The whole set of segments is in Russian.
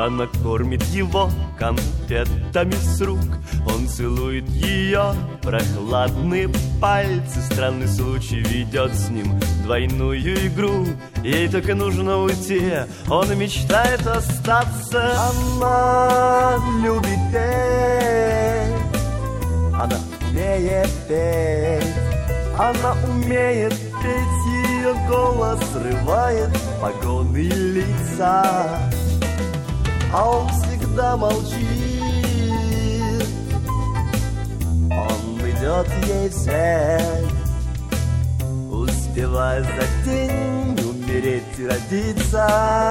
Она кормит его конфетами с рук. Он целует ее прохладные пальцы. Странный случай ведет с ним двойную игру. Ей только нужно уйти, он мечтает остаться. Она любит петь, она умеет петь, она умеет петь. Ее голос срывает погоны и лица, а он всегда молчит. Он идет ей вслед, успевая за день умереть и родиться.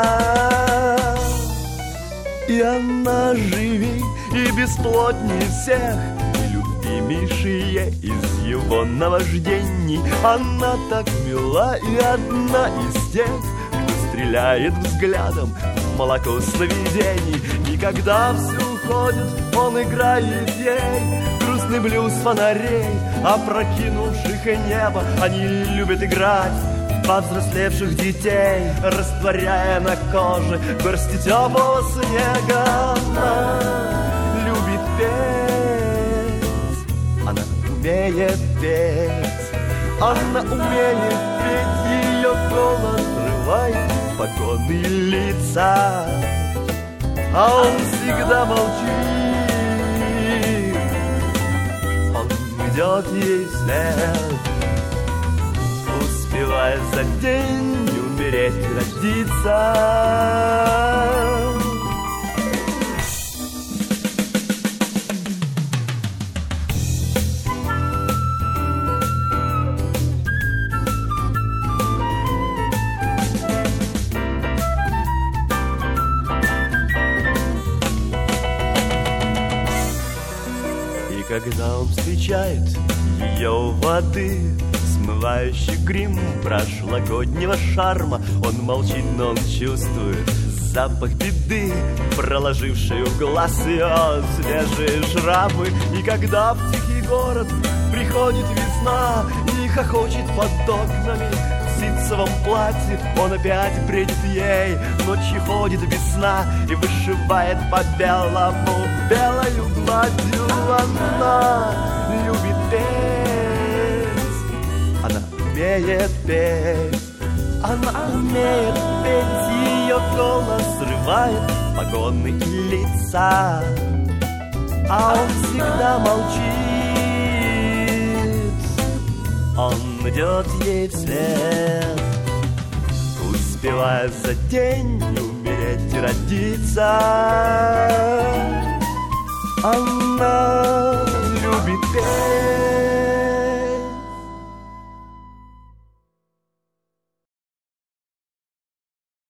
И она живей и бесплотнее всех, и любимейшая из его наваждений. Она так мила и одна из тех, кто стреляет взглядом в молоко сновидений. И когда все уходит, он играет ей грустный блюз фонарей, опрокинувших небо. Они любят играть в повзрослевших детей, растворяя на коже горсти теплого снега. Она любит петь, она умеет петь, она умеет петь. Ее голос срывает погоны и лица, а он всегда молчит. Он идет ей вслед, успевая за день умереть и родиться. Когда он встречает ее у воды, смывающий грим прошлогоднего шарма, он молчит, но он чувствует запах беды, проложивший в глаз ее свежие шрамы. И когда в тихий город приходит весна и хохочет под окнами в ситцевом платье, он опять бредит ей, ночью ходит без сна и вышивает по белому белою гладью. Она любит петь, она умеет петь, она умеет петь. Ее голос срывает погоны и лица, а он всегда молчит. Он идет ей вслед, успевая за день умереть и родиться. Она любит петь,